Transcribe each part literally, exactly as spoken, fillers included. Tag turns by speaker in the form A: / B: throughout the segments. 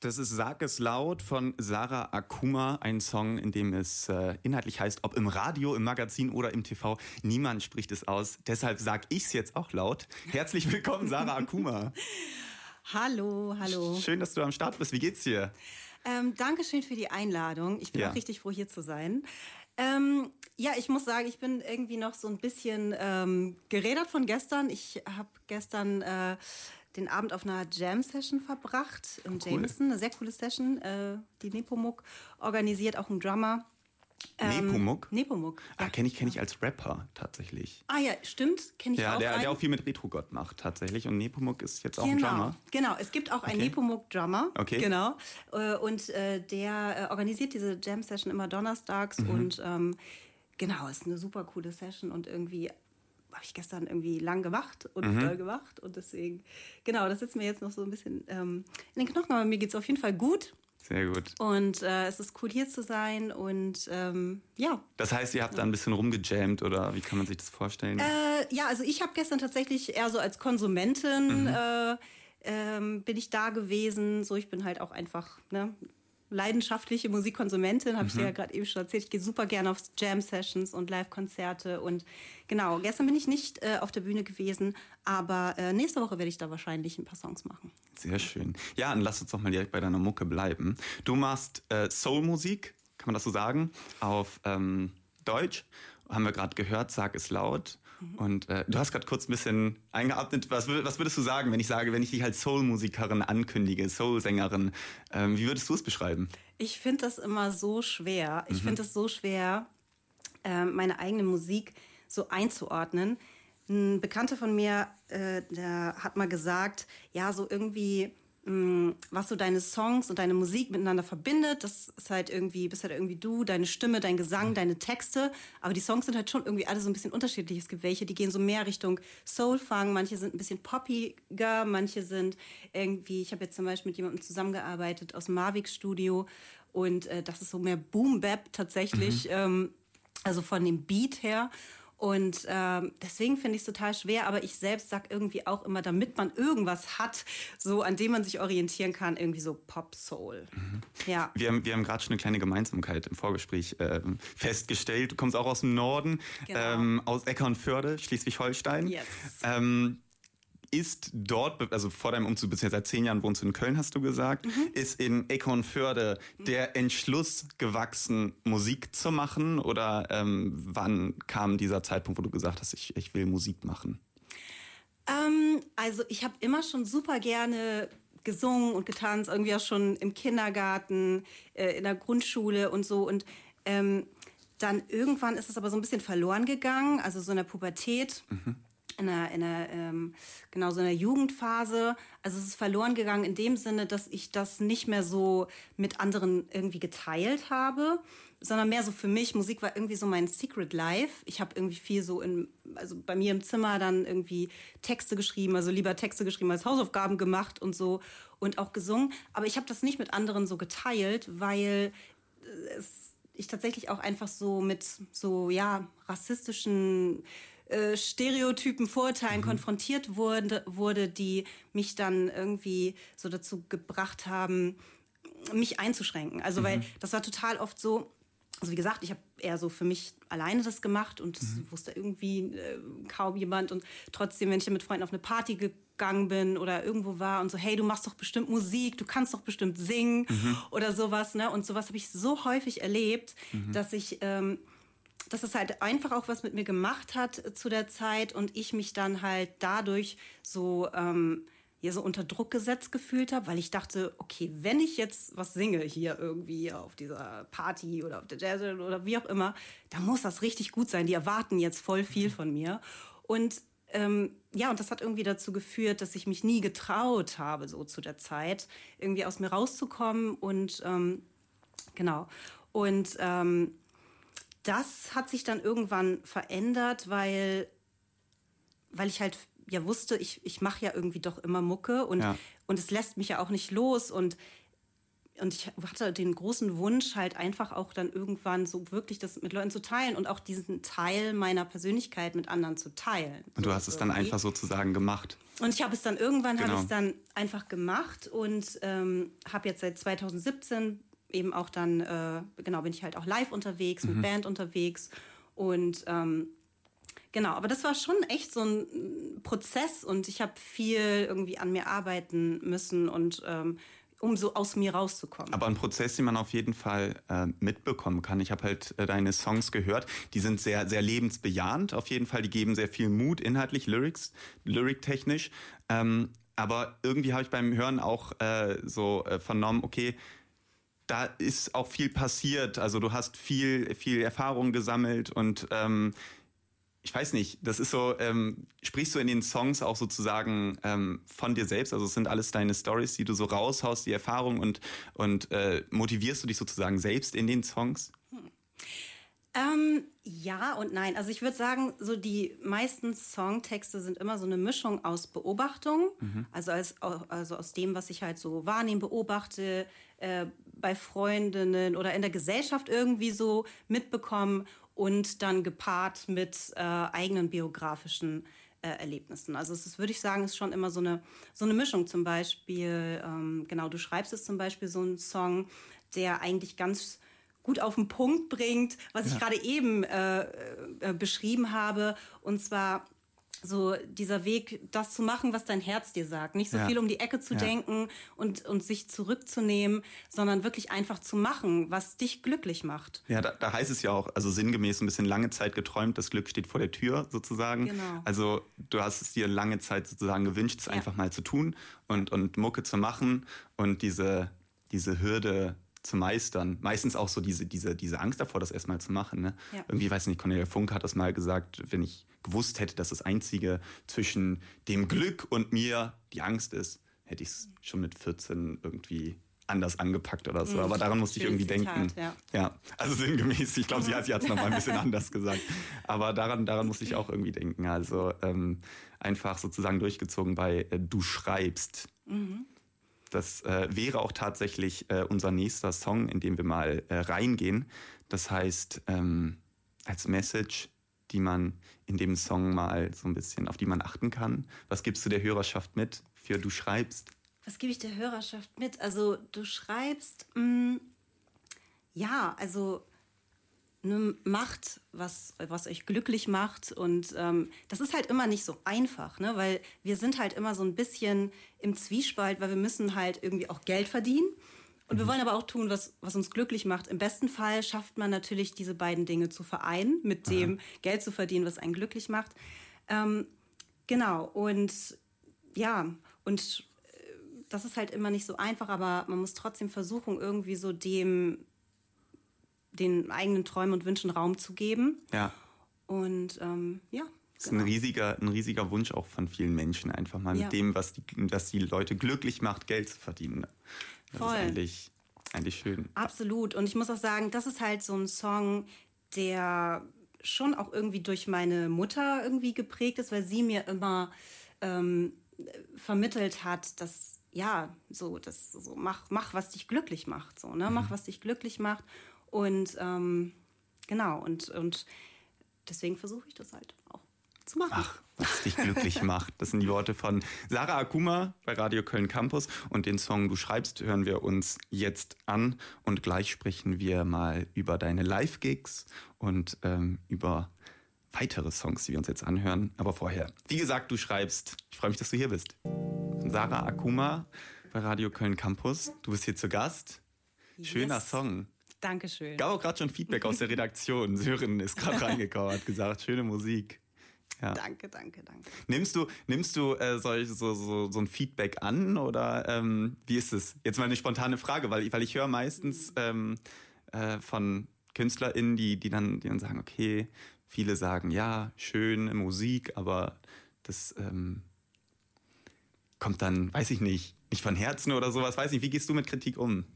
A: Das ist Sag es laut von Sarah Akuma, ein Song, in dem es äh, inhaltlich heißt, ob im Radio, im Magazin oder im T V, niemand spricht es aus. Deshalb sag ich's jetzt auch laut. Herzlich willkommen, Sarah Akuma.
B: Hallo, hallo.
A: Schön, dass du am Start bist. Wie geht's dir?
B: Ähm, Dankeschön für die Einladung. Ich bin
A: Ja.
B: auch richtig froh, hier zu sein. Ähm, ja, ich muss sagen, ich bin irgendwie noch so ein bisschen ähm, gerädert von gestern. Ich habe gestern äh, den Abend auf einer Jam-Session verbracht im
A: Cool.
B: Jameson. Eine sehr coole Session, äh, die Nepomuk organisiert, auch ein Drummer. Ähm,
A: Nepomuk?
B: Nepomuk.
A: Ah, kenne ich, kenn ich als Rapper tatsächlich.
B: Ah ja, stimmt, kenne ich
A: Ja,
B: auch.
A: der,
B: einen.
A: der auch viel mit Retro-Gott macht tatsächlich. Und Nepomuk ist jetzt auch ein
B: Genau,
A: Drummer.
B: genau. Es gibt auch einen
A: Okay.
B: Nepomuk-Drummer.
A: Okay.
B: Genau. Äh, Und äh, der äh, organisiert diese Jam-Session immer donnerstags.
A: Mhm.
B: Und ähm, genau, ist eine super coole Session. Und irgendwie habe ich gestern irgendwie lang gemacht und
A: Mhm.
B: doll gemacht. Und deswegen, genau, das sitzt mir jetzt noch so ein bisschen ähm, in den Knochen. Aber mir geht es auf jeden Fall gut.
A: Sehr gut.
B: Und äh, es ist cool, hier zu sein. Und ähm, ja.
A: Das heißt, ihr habt da ein bisschen rumgejammt oder wie kann man sich das vorstellen?
B: Äh, ja, also ich habe gestern tatsächlich eher so als Konsumentin
A: Mhm.
B: äh, ähm, bin ich da gewesen. So, ich bin halt auch einfach ne, leidenschaftliche Musikkonsumentin, habe ich dir ja gerade eben schon erzählt. Ich gehe super gerne auf Jam-Sessions und Live-Konzerte. Und genau, gestern bin ich nicht äh, auf der Bühne gewesen, aber äh, nächste Woche werde ich da wahrscheinlich ein paar Songs machen.
A: Sehr schön. Ja, dann lass uns doch mal direkt bei deiner Mucke bleiben. Du machst äh, Soul-Musik, kann man das so sagen, auf ähm, Deutsch. Haben wir gerade gehört, Sag es laut. Mhm. Und äh, du hast gerade kurz ein bisschen eingeatmet. Was, würd, was würdest du sagen, wenn ich sage, wenn ich dich als Soul-Musikerin ankündige, Soul-Sängerin, ähm, wie würdest du es beschreiben?
B: Ich finde das immer so schwer. Ich
A: Mhm.
B: finde es so schwer, äh, meine eigene Musik so einzuordnen. Ein Bekannter von mir, äh, der hat mal gesagt, ja, so irgendwie, mh, was so deine Songs und deine Musik miteinander verbindet, das ist halt irgendwie, bist halt irgendwie du, deine Stimme, dein Gesang, deine Texte. Aber die Songs sind halt schon irgendwie alle so ein bisschen unterschiedlich. Es gibt welche, die gehen so mehr Richtung Soul-Funk, manche sind ein bisschen poppiger, manche sind irgendwie, ich habe jetzt zum Beispiel mit jemandem zusammengearbeitet aus dem Mavic-Studio und äh, das ist so mehr Boom-Bap tatsächlich, mhm. ähm, also von dem Beat her. Und ähm, deswegen finde ich es total schwer, aber ich selbst sag irgendwie auch immer, damit man irgendwas hat, so an dem man sich orientieren kann, irgendwie so Pop-Soul. Mhm. Ja.
A: Wir haben, wir haben gerade schon eine kleine Gemeinsamkeit im Vorgespräch ähm, festgestellt. Du kommst auch aus dem Norden,
B: Genau.
A: ähm, aus Eckernförde, Schleswig-Holstein.
B: Yes.
A: Ähm, ist dort, also vor deinem Umzug, bist du ja seit zehn Jahren wohnst du in Köln, hast du gesagt, mhm. ist in Eckernförde mhm. der Entschluss gewachsen, Musik zu machen? Oder ähm, wann kam dieser Zeitpunkt, wo du gesagt hast, ich, ich will Musik machen?
B: Ähm, also ich habe immer schon super gerne gesungen und getanzt, irgendwie auch schon im Kindergarten, äh, in der Grundschule und so. Und ähm, dann irgendwann ist es aber so ein bisschen verloren gegangen, also so in der Pubertät. Mhm. In einer, in einer ähm, genau so einer Jugendphase. Also es ist verloren gegangen in dem Sinne, dass ich das nicht mehr so mit anderen irgendwie geteilt habe, sondern mehr so für mich. Musik war irgendwie so mein Secret Life. Ich habe irgendwie viel so in, also bei mir im Zimmer dann irgendwie Texte geschrieben, also lieber Texte geschrieben als Hausaufgaben gemacht und so und auch gesungen. Aber ich habe das nicht mit anderen so geteilt, weil es, ich tatsächlich auch einfach so mit so ja rassistischen Äh, Stereotypen, Vorurteilen mhm. konfrontiert wurde, wurde, die mich dann irgendwie so dazu gebracht haben, mich einzuschränken. Also mhm. weil das war total oft so, also wie gesagt, ich habe eher so für mich alleine das gemacht und das mhm. wusste irgendwie äh, kaum jemand. Und trotzdem, wenn ich mit Freunden auf eine Party gegangen bin oder irgendwo war und so, hey, du machst doch bestimmt Musik, du kannst doch bestimmt singen mhm. oder sowas. Ne? Und sowas habe ich so häufig erlebt, mhm. dass ich... Ähm, dass es halt einfach auch was mit mir gemacht hat zu der Zeit und ich mich dann halt dadurch so, ähm, ja, so unter Druck gesetzt gefühlt habe, weil ich dachte, okay, wenn ich jetzt was singe hier irgendwie auf dieser Party oder auf der Jazz oder wie auch immer, dann muss das richtig gut sein. Die erwarten jetzt voll viel von mir. Und ähm, ja, und das hat irgendwie dazu geführt, dass ich mich nie getraut habe, so zu der Zeit, irgendwie aus mir rauszukommen und ähm, genau. Und ähm, das hat sich dann irgendwann verändert, weil, weil ich halt ja wusste, ich, ich mache ja irgendwie doch immer Mucke und, ja. und es lässt mich ja auch nicht los. Und und ich hatte den großen Wunsch, halt einfach auch dann irgendwann so wirklich das mit Leuten zu teilen und auch diesen Teil meiner Persönlichkeit mit anderen zu teilen.
A: Und
B: so
A: du hast es
B: irgendwie.
A: dann einfach sozusagen gemacht.
B: Und ich habe es dann irgendwann,
A: Genau.
B: habe ich es dann einfach gemacht und ähm, habe jetzt seit zwanzig siebzehn eben auch dann, äh, genau, bin ich halt auch live unterwegs, mit Band unterwegs und ähm, genau, aber das war schon echt so ein Prozess und ich habe viel irgendwie an mir arbeiten müssen und ähm, um so aus mir rauszukommen.
A: Aber ein Prozess, den man auf jeden Fall äh, mitbekommen kann. Ich habe halt äh, deine Songs gehört. Die sind sehr, sehr lebensbejahend auf jeden Fall. Die geben sehr viel Mut inhaltlich, Lyrics, lyriktechnisch. Ähm, aber irgendwie habe ich beim Hören auch äh, so äh, vernommen, okay, da ist auch viel passiert. Also du hast viel, viel Erfahrung gesammelt und ähm, ich weiß nicht, das ist so, ähm, sprichst du in den Songs auch sozusagen ähm, von dir selbst? Also es sind alles deine Storys, die du so raushaust, die Erfahrung und, und äh, motivierst du dich sozusagen selbst in den Songs?
B: Hm. Ähm, ja und nein. Also ich würde sagen, so die meisten Songtexte sind immer so eine Mischung aus Beobachtung, mhm. also, als, also aus dem, was ich halt so wahrnehme, beobachte, äh, bei Freundinnen oder in der Gesellschaft irgendwie so mitbekommen und dann gepaart mit äh, eigenen biografischen äh, Erlebnissen. Also es ist, würde ich sagen, ist schon immer so eine, so eine Mischung. Zum Beispiel, ähm, genau, du schreibst es zum Beispiel so einen Song, der eigentlich ganz gut auf den Punkt bringt, was ja. ich gerade eben äh, äh, beschrieben habe. Und zwar so dieser Weg, das zu machen, was dein Herz dir sagt. Nicht so ja. viel um die Ecke zu ja. denken und, und sich zurückzunehmen, sondern wirklich einfach zu machen, was dich glücklich macht.
A: Ja, da, da heißt es ja auch, also sinngemäß ein bisschen lange Zeit geträumt, das Glück steht vor der Tür sozusagen.
B: Genau.
A: Also du hast es dir lange Zeit sozusagen gewünscht, es ja. einfach mal zu tun und, und Mucke zu machen und diese, diese Hürde zu meistern. Meistens auch so diese, diese, diese Angst davor, das erstmal zu machen. Ne? Ja. Irgendwie, weiß nicht, Cornelia Funke hat das mal gesagt, wenn ich gewusst hätte, dass das Einzige zwischen dem Glück und mir die Angst ist, hätte ich es schon mit vierzehn irgendwie anders angepackt oder so. Mhm. Aber daran musste ich irgendwie Zitat, denken. Ja. ja, also sinngemäß. Ich glaube, sie hat es noch mal ein bisschen anders gesagt. Aber daran, daran musste ich auch irgendwie denken. Also ähm, einfach sozusagen durchgezogen bei äh, Du schreibst. Mhm. Das äh, wäre auch tatsächlich äh, unser nächster Song, in den wir mal äh, reingehen. Das heißt, ähm, als Message, die man in dem Song mal so ein bisschen, auf die man achten kann. Was gibst du der Hörerschaft mit für Du schreibst?
B: Was gebe ich der Hörerschaft mit? Also du schreibst, mh, ja, also ne, macht, was, was euch glücklich macht. Und ähm, das ist halt immer nicht so einfach, ne? Weil wir sind halt immer so ein bisschen im Zwiespalt, weil wir müssen halt irgendwie auch Geld verdienen. Und mhm. wir wollen aber auch tun, was, was uns glücklich macht. Im besten Fall schafft man natürlich, diese beiden Dinge zu vereinen, mit dem Aha. Geld zu verdienen, was einen glücklich macht. Ähm, genau, und ja, und das ist halt immer nicht so einfach, aber man muss trotzdem versuchen, irgendwie so dem, den eigenen Träumen und Wünschen Raum zu geben.
A: Ja.
B: Und ähm, ja.
A: Das ist genau. ein, riesiger, ein riesiger Wunsch auch von vielen Menschen, einfach mal ja. mit dem, was die, was die Leute glücklich macht, Geld zu verdienen. Das
B: Voll.
A: ist eigentlich, eigentlich schön.
B: Absolut. Und ich muss auch sagen, das ist halt so ein Song, der schon auch irgendwie durch meine Mutter irgendwie geprägt ist, weil sie mir immer ähm, vermittelt hat, dass ja, so, das, so mach, mach, was dich glücklich macht, so, ne? Mhm. Mach, was dich glücklich macht. Und ähm, genau, und, und deswegen versuche ich das halt auch zu machen.
A: Ach, was dich glücklich macht. Das sind die Worte von Sarah Akuma bei Radio Köln Campus. Und den Song Du schreibst hören wir uns jetzt an. Und gleich sprechen wir mal über deine Live-Gigs und ähm, über weitere Songs, die wir uns jetzt anhören. Aber vorher, wie gesagt, Du schreibst. Ich freue mich, dass du hier bist. Sarah Akuma bei Radio Köln Campus. Du bist hier zu Gast. Schöner yes. Song.
B: Dankeschön.
A: Gab auch gerade schon Feedback aus der Redaktion. Sören ist gerade reingekommen, hat gesagt, schöne Musik. Ja.
B: Danke, danke, danke.
A: Nimmst du, nimmst du äh, solch, so, so, so ein Feedback an oder ähm, wie ist es? Jetzt mal eine spontane Frage, weil, weil ich höre meistens ähm, äh, von KünstlerInnen, die, die, dann, die dann sagen, okay, viele sagen, ja, schöne Musik, aber das ähm, kommt dann, weiß ich nicht, nicht von Herzen oder sowas, weiß nicht. Wie gehst du mit Kritik um?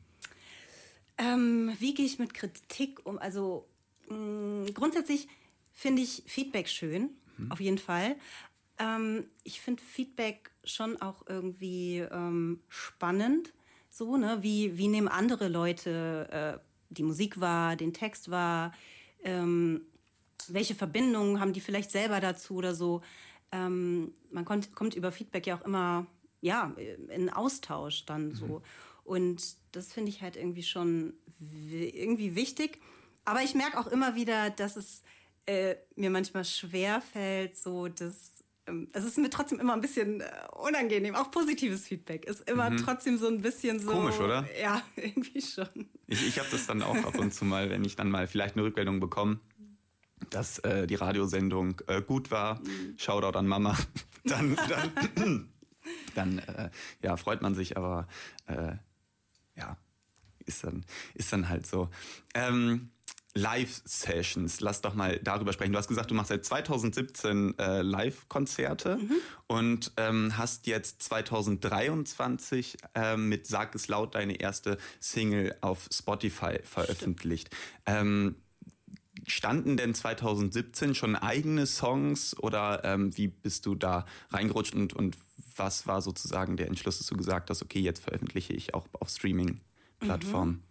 B: Ähm, wie gehe ich mit Kritik um? Also mh, grundsätzlich finde ich Feedback schön, mhm. auf jeden Fall. Ähm, ich finde Feedback schon auch irgendwie ähm, spannend, so, ne? Wie, wie nehmen andere Leute äh, die Musik wahr, den Text wahr? Ähm, welche Verbindungen haben die vielleicht selber dazu oder so? Ähm, man kommt, kommt über Feedback ja auch immer ja, in Austausch dann so. Mhm. Und das finde ich halt irgendwie schon w- irgendwie wichtig. Aber ich merke auch immer wieder, dass es äh, mir manchmal schwer fällt, so dass ähm, es ist mir trotzdem immer ein bisschen äh, unangenehm. Auch positives Feedback ist immer mhm. trotzdem so ein bisschen so.
A: Komisch, oder?
B: Ja, irgendwie schon.
A: Ich, ich habe das dann auch ab und zu mal, wenn ich dann mal vielleicht eine Rückmeldung bekomme, dass äh, die Radiosendung äh, gut war. Mhm. Shoutout an Mama. dann dann, dann äh, ja, freut man sich, aber äh, ja, ist dann, ist dann halt so. Ähm, Live-Sessions, lass doch mal darüber sprechen. Du hast gesagt, du machst seit zwanzig siebzehn äh, Live-Konzerte mhm. und ähm, hast jetzt zwanzig dreiundzwanzig äh, mit Sag es laut deine erste Single auf Spotify veröffentlicht. Ähm, standen denn zwanzig siebzehn schon eigene Songs oder ähm, wie bist du da reingerutscht und, und was war sozusagen der Entschluss, dass du gesagt hast, okay, jetzt veröffentliche ich auch auf Streaming-Plattformen?
B: Mhm.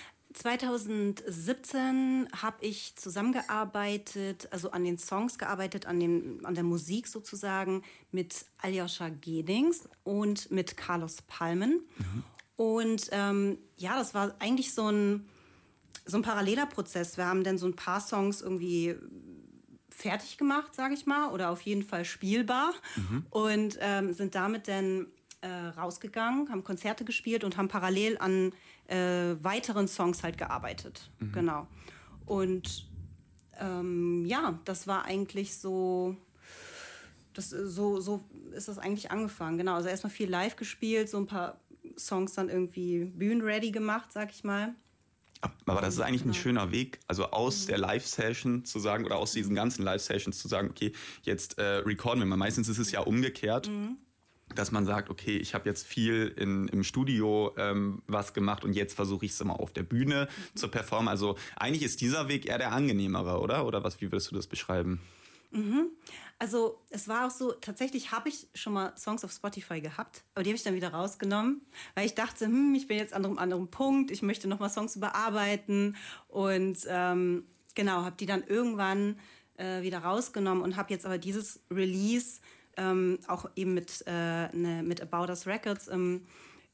B: zwanzig siebzehn habe ich zusammengearbeitet, also an den Songs gearbeitet, an, den, an der Musik sozusagen mit Aljoscha Gedings und mit Carlos Palmen. Mhm. Und ähm, ja, das war eigentlich so ein, so ein paralleler Prozess. Wir haben dann so ein paar Songs irgendwie fertig gemacht, sage ich mal, oder auf jeden Fall spielbar mhm. und ähm, sind damit dann äh, rausgegangen, haben Konzerte gespielt und haben parallel an äh, weiteren Songs halt gearbeitet. Mhm. Genau. Und ähm, ja, das war eigentlich so, das, so, so ist das eigentlich angefangen. Genau, also erstmal viel live gespielt, so ein paar Songs dann irgendwie bühnenready gemacht, sag ich mal.
A: Aber das ist eigentlich ein schöner Weg, also aus mhm. der Live-Session zu sagen, oder aus diesen ganzen Live-Sessions zu sagen, okay, jetzt äh, recorden wir mal. Meistens ist es ja umgekehrt, mhm. dass man sagt, okay, ich habe jetzt viel in, im Studio ähm, was gemacht und jetzt versuche ich es mal auf der Bühne mhm. zu performen. Also eigentlich ist dieser Weg eher der angenehmere, oder? Oder was? Wie würdest du das beschreiben?
B: Mhm. Also es war auch so, tatsächlich habe ich schon mal Songs auf Spotify gehabt, aber die habe ich dann wieder rausgenommen, weil ich dachte, hm, ich bin jetzt an einem anderen Punkt, ich möchte noch mal Songs überarbeiten und ähm, genau, habe die dann irgendwann äh, wieder rausgenommen und habe jetzt aber dieses Release ähm, auch eben mit, äh, ne, mit About Us Records im,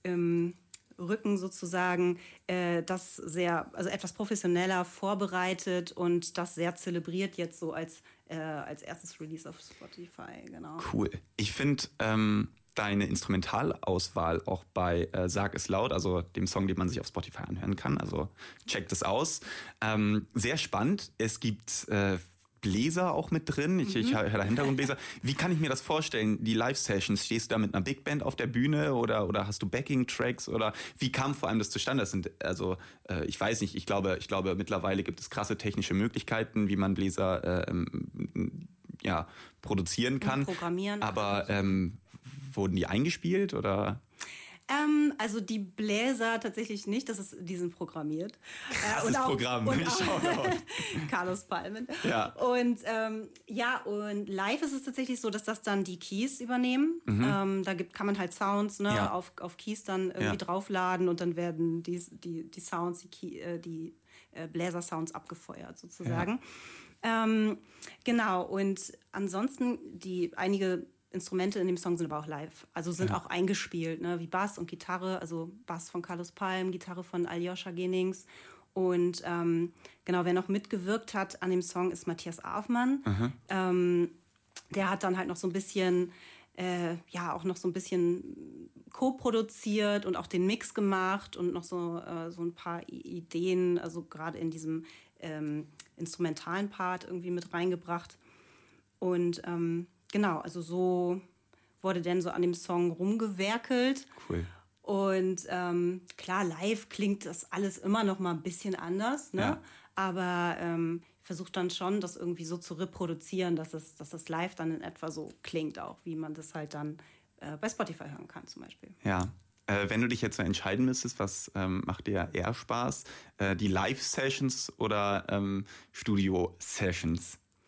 B: im Rücken sozusagen, äh, das sehr, also etwas professioneller vorbereitet und das sehr zelebriert jetzt so als Äh, als erstes Release auf Spotify, genau.
A: Cool. Ich finde ähm, deine Instrumentalauswahl auch bei äh, Sag es laut, also dem Song, den man sich auf Spotify anhören kann, also checkt es aus, ähm, sehr spannend. Es gibt äh, Bläser auch mit drin, ich, mhm. ich höre da Hintergrundbläser. Wie kann ich mir das vorstellen, die Live-Sessions? Stehst du da mit einer Big Band auf der Bühne oder, oder hast du Backing-Tracks? Oder wie kam vor allem das zustande? Das sind, also äh, ich weiß nicht, ich glaube, ich glaube mittlerweile gibt es krasse technische Möglichkeiten, wie man Bläser äh, ähm, ja, produzieren kann.
B: Und programmieren.
A: Aber ähm, wurden die eingespielt oder...
B: Ähm, also die Bläser tatsächlich nicht, das ist, die sind programmiert.
A: Krasses
B: äh, und auch,
A: Programm,
B: und
A: ich
B: auch
A: schau
B: Carlos Palmen.
A: Ja.
B: Und ähm, ja, und live ist es tatsächlich so, dass das dann die Keys übernehmen. Mhm. Ähm, da gibt, kann man halt Sounds ne, ja. auf, auf Keys dann irgendwie ja. draufladen und dann werden die, die, die Sounds, die, Key, äh, die äh, Bläser-Sounds abgefeuert sozusagen. Ja. Ähm, genau, und ansonsten die einige Instrumente in dem Song sind aber auch live, also sind ja. auch eingespielt, ne, wie Bass und Gitarre, also Bass von Carlos Palm, Gitarre von Aljoscha Gedings und ähm, genau, wer noch mitgewirkt hat an dem Song ist Matthias Afmann. Ähm, der hat dann halt noch so ein bisschen, äh, ja, auch noch so ein bisschen co-produziert und auch den Mix gemacht und noch so, äh, so ein paar Ideen, also gerade in diesem ähm, instrumentalen Part irgendwie mit reingebracht und ähm, genau, also so wurde dann so an dem Song rumgewerkelt.
A: Cool.
B: Und ähm, klar, live klingt das alles immer noch mal ein bisschen anders, ne? Ja. Aber ähm, ich versuche dann schon, das irgendwie so zu reproduzieren, dass es, dass das live dann in etwa so klingt, auch wie man das halt dann äh, bei Spotify hören kann zum Beispiel.
A: Ja. Äh, wenn du dich jetzt so entscheiden müsstest, was ähm, macht dir eher Spaß? Äh, die Live-Sessions oder ähm, Studio-Sessions?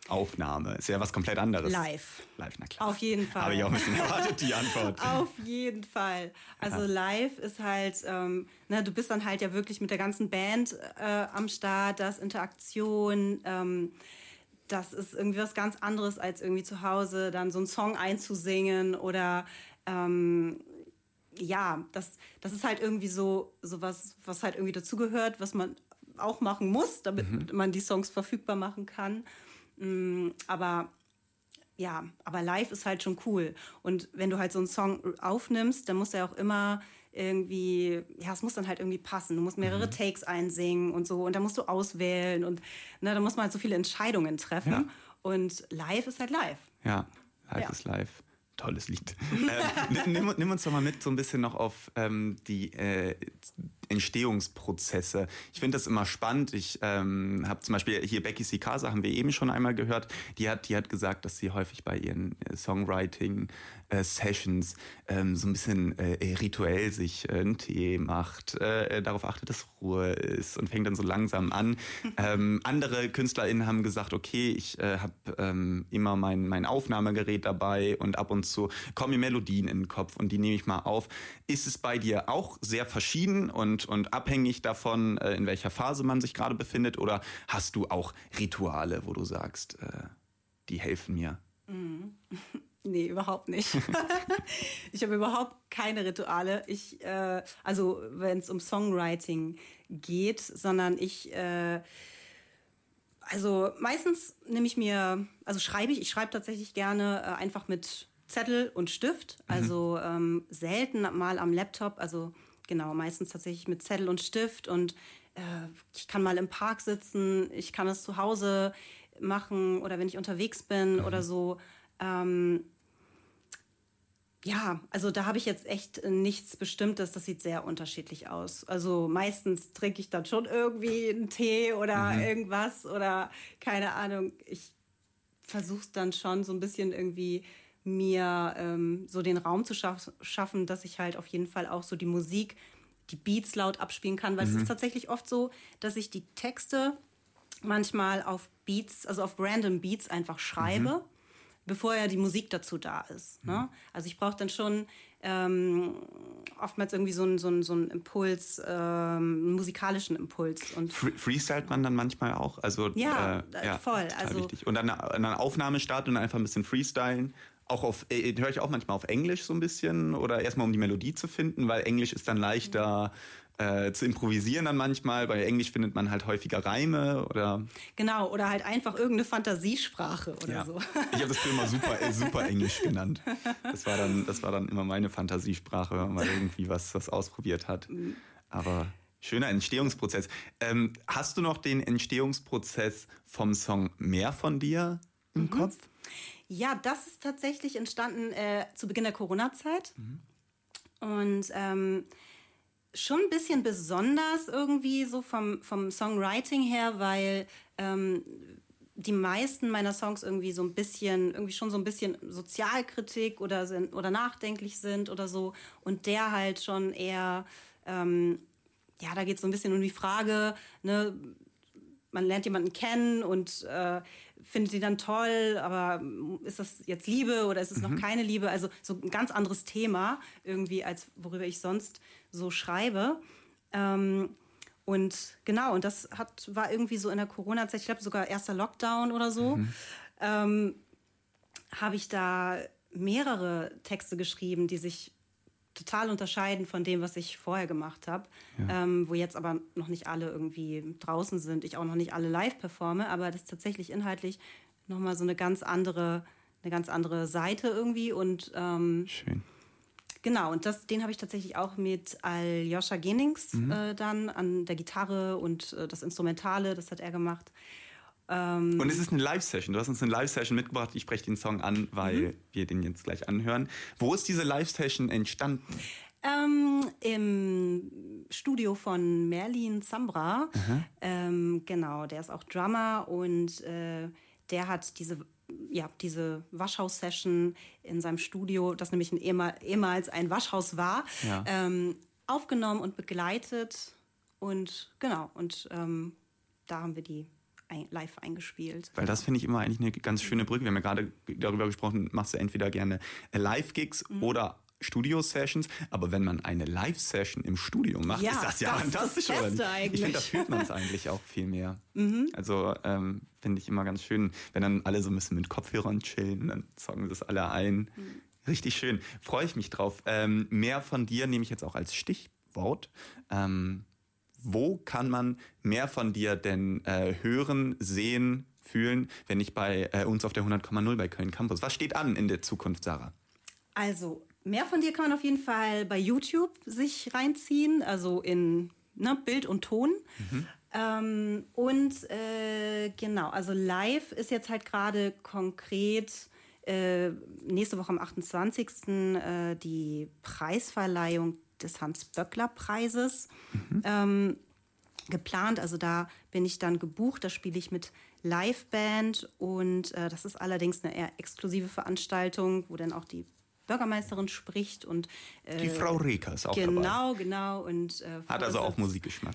A: Aufnahme? Ist ja was komplett anderes.
B: Live.
A: Live, na klar.
B: Auf jeden Fall.
A: Habe ich auch ein bisschen erwartet, die Antwort.
B: Auf jeden Fall. Also ja. Live ist halt, ähm, ne, du bist dann halt ja wirklich mit der ganzen Band äh, am Start, das Interaktion, ähm, das ist irgendwie was ganz anderes, als irgendwie zu Hause dann so einen Song einzusingen oder ähm, ja, das, das ist halt irgendwie so, so was, was halt irgendwie dazugehört, was man auch machen muss, damit mhm. man die Songs verfügbar machen kann. Aber ja, aber live ist halt schon cool. Und wenn du halt so einen Song aufnimmst, dann muss er auch immer irgendwie, ja, es muss dann halt irgendwie passen. Du musst mehrere mhm. Takes einsingen und so. Und dann musst du auswählen und ne, da muss man halt so viele Entscheidungen treffen. Ja. Und live ist halt live.
A: Ja, live ja. ist live. Tolles Lied. äh, nimm, nimm uns doch mal mit so ein bisschen noch auf ähm, die äh, Entstehungsprozesse. Ich finde das immer spannend. Ich ähm, habe zum Beispiel hier Becky Sikasa, haben wir eben schon einmal gehört. Die hat, die hat gesagt, dass sie häufig bei ihren äh, Songwriting-Sessions ähm, so ein bisschen äh, rituell sich äh, einen Tee macht, äh, darauf achtet, dass Ruhe ist und fängt dann so langsam an. ähm, andere KünstlerInnen haben gesagt, okay, ich äh, habe ähm, immer mein, mein Aufnahmegerät dabei und ab und zu kommen mir Melodien in den Kopf und die nehme ich mal auf. Ist es bei dir auch sehr verschieden und, und abhängig davon, äh, in welcher Phase man sich gerade befindet? Oder hast du auch Rituale, wo du sagst, äh, die helfen mir?
B: Mhm. Nee, überhaupt nicht. Ich habe überhaupt keine Rituale. Ich, äh, also wenn es um Songwriting geht, sondern ich, äh, also meistens nehme ich mir, also schreibe ich, ich schreibe tatsächlich gerne äh, einfach mit Zettel und Stift. Also mhm. ähm, selten mal am Laptop, also genau, meistens tatsächlich mit Zettel und Stift und äh, ich kann mal im Park sitzen, ich kann es zu Hause machen oder wenn ich unterwegs bin mhm. oder so. Ähm, ja, also da habe ich jetzt echt nichts Bestimmtes. Das sieht sehr unterschiedlich aus. Also meistens trinke ich dann schon irgendwie einen Tee oder mhm. irgendwas oder keine Ahnung. Ich versuche es dann schon so ein bisschen irgendwie mir ähm, so den Raum zu schaff- schaffen, dass ich halt auf jeden Fall auch so die Musik, die Beats laut abspielen kann. Weil mhm. es ist tatsächlich oft so, dass ich die Texte manchmal auf Beats, also auf random Beats einfach schreibe. Mhm. bevor ja die Musik dazu da ist. Ne? Also ich brauche dann schon ähm, oftmals irgendwie so einen so einen, so einen Impuls, ähm, einen musikalischen Impuls. Und
A: Freestylt man dann manchmal auch? Also,
B: ja,
A: äh, ja,
B: voll.
A: Total
B: also
A: wichtig. Und dann eine Aufnahme starten und einfach ein bisschen freestylen. Auch auf, äh, höre ich auch manchmal auf Englisch so ein bisschen oder erstmal um die Melodie zu finden, weil Englisch ist dann leichter äh, zu improvisieren dann manchmal. Bei Englisch findet man halt häufiger Reime oder...
B: Genau, oder halt einfach irgendeine Fantasiesprache oder
A: ja.
B: so.
A: Ich habe das früher immer super, äh, super Englisch genannt. Das war, dann, das war dann immer meine Fantasiesprache, wenn man mal irgendwie was, was ausprobiert hat. Aber schöner Entstehungsprozess. Ähm, hast du noch den Entstehungsprozess vom Song Mehr von dir im mhm. Kopf?
B: Ja, das ist tatsächlich entstanden äh, zu Beginn der Corona-Zeit. Mhm. Und ähm, schon ein bisschen besonders irgendwie so vom, vom Songwriting her, weil ähm, die meisten meiner Songs irgendwie so ein bisschen, irgendwie schon so ein bisschen Sozialkritik oder, sind, oder nachdenklich sind oder so. Und der halt schon eher, ähm, ja, da geht es so ein bisschen um die Frage, ne, man lernt jemanden kennen und äh, findet ihn dann toll, aber ist das jetzt Liebe oder ist es mhm. noch keine Liebe? Also so ein ganz anderes Thema irgendwie, als worüber ich sonst so schreibe. Ähm, und genau, und das hat, war irgendwie so in der Corona-Zeit, ich glaube sogar erster Lockdown oder so, mhm. ähm, habe ich da mehrere Texte geschrieben, die sich total unterscheiden von dem, was ich vorher gemacht habe, ja. ähm, wo jetzt aber noch nicht alle irgendwie draußen sind, ich auch noch nicht alle live performe, aber das ist tatsächlich inhaltlich nochmal so eine ganz andere, eine ganz andere Seite irgendwie und ähm,
A: schön.
B: Genau, und das, den habe ich tatsächlich auch mit Aljoscha Genings mhm. äh, dann an der Gitarre und äh, das Instrumentale, das hat er gemacht.
A: Ähm, und es ist eine Live-Session. Du hast uns eine Live-Session mitgebracht. Ich spreche den Song an, weil mhm. wir den jetzt gleich anhören. Wo ist diese Live-Session entstanden?
B: Ähm, im Studio von Merlin Zambra. Ähm, genau, der ist auch Drummer und äh, der hat diese, ja, diese Waschhaus-Session in seinem Studio, das nämlich ein ehemal, ehemals ein Waschhaus war, ja. ähm, aufgenommen und begleitet. Und genau, und ähm, da haben wir die ein, live eingespielt.
A: Weil das finde ich immer eigentlich eine ganz schöne Brücke. Wir haben ja gerade darüber gesprochen, machst du entweder gerne Live-Gigs mhm. oder Studio-Sessions, aber wenn man eine Live-Session im Studio macht,
B: ja,
A: ist das ja
B: das
A: fantastisch.
B: Ist das Beste eigentlich.
A: Ich finde, da fühlt man es eigentlich auch viel mehr.
B: Mhm.
A: Also ähm, finde ich immer ganz schön, wenn dann alle so ein bisschen mit Kopfhörern chillen, dann zocken das alle ein. Mhm. Richtig schön. Freue ich mich drauf. Ähm, mehr von dir nehme ich jetzt auch als Stichwort. Ähm, wo kann man mehr von dir denn äh, hören, sehen, fühlen, wenn nicht bei äh, uns auf der hundert Komma null bei Köln Campus? Was steht an in der Zukunft, Sarah?
B: Also, mehr von dir kann man auf jeden Fall bei YouTube sich reinziehen, also in ne, Bild und Ton. Mhm. Ähm, und äh, genau, also live ist jetzt halt gerade konkret äh, nächste Woche am achtundzwanzigsten Äh, die Preisverleihung des Hans-Böckler-Preises mhm. ähm, geplant. Also da bin ich dann gebucht, da spiele ich mit Liveband und äh, das ist allerdings eine eher exklusive Veranstaltung, wo dann auch die Bürgermeisterin spricht und äh,
A: die Frau Reker ist auch
B: genau,
A: dabei.
B: Genau, genau. Und, äh,
A: hat also auch Musikgeschmack.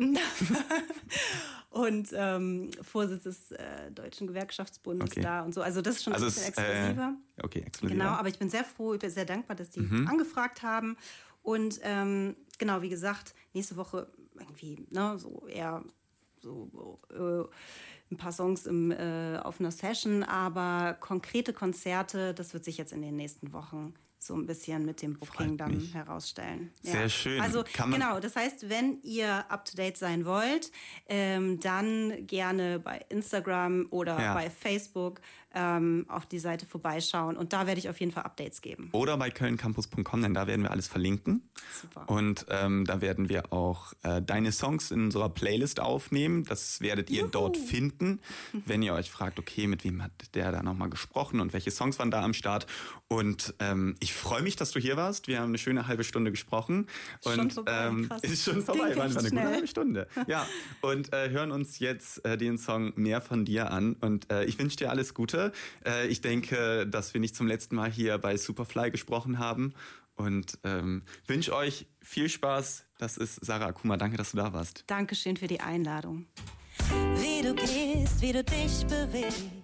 B: und ähm, Vorsitz des äh, Deutschen Gewerkschaftsbundes okay. da und so. Also das ist schon
A: also
B: ein bisschen ist, exklusiver.
A: Äh, okay, exklusiver.
B: Genau, aber ich bin sehr froh, ich bin sehr dankbar, dass die
A: mhm.
B: angefragt haben. Und ähm, genau, wie gesagt, nächste Woche irgendwie ne, so eher so äh, ein paar Songs im, äh, auf einer Session, aber konkrete Konzerte, das wird sich jetzt in den nächsten Wochen so ein bisschen mit dem Booking dann herausstellen.
A: Sehr ja. schön.
B: Also genau, das heißt, wenn ihr up-to-date sein wollt, ähm, dann gerne bei Instagram oder ja. bei Facebook ähm, auf die Seite vorbeischauen und da werde ich auf jeden Fall Updates geben.
A: Oder bei köln campus punkt com, denn da werden wir alles verlinken.
B: Super.
A: Und ähm, da werden wir auch äh, deine Songs in unserer Playlist aufnehmen. Das werdet ihr Juhu. dort finden, wenn ihr euch fragt, okay, mit wem hat der da nochmal gesprochen und welche Songs waren da am Start. Und ähm, ich freue mich, dass du hier warst. Wir haben eine schöne halbe Stunde gesprochen. Und
B: schon vorbei,
A: ähm,
B: krass.
A: ist schon
B: das
A: vorbei, war eine
B: schnell.
A: gute halbe Stunde. Ja, und äh, hören uns jetzt äh, den Song Mehr von dir an. Und äh, ich wünsche dir alles Gute. Äh, ich denke, dass wir nicht zum letzten Mal hier bei Superfly gesprochen haben. Und ähm, wünsche euch viel Spaß. Das ist Sarah Akuma. Danke, dass du da warst.
B: Dankeschön für die Einladung.
C: Wie du gehst, wie du dich bewegst.